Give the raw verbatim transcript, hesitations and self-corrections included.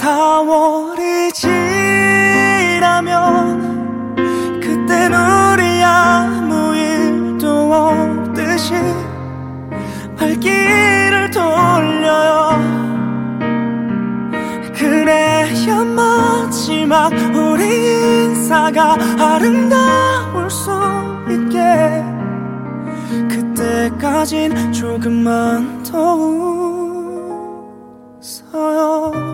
사월이 지나면 그땐 우리 아무 일도 없듯이 발길을 돌려요. 그래야 마지막 우리 인사가 아름다울 수 있게 그때까진 조금만 더 웃어요.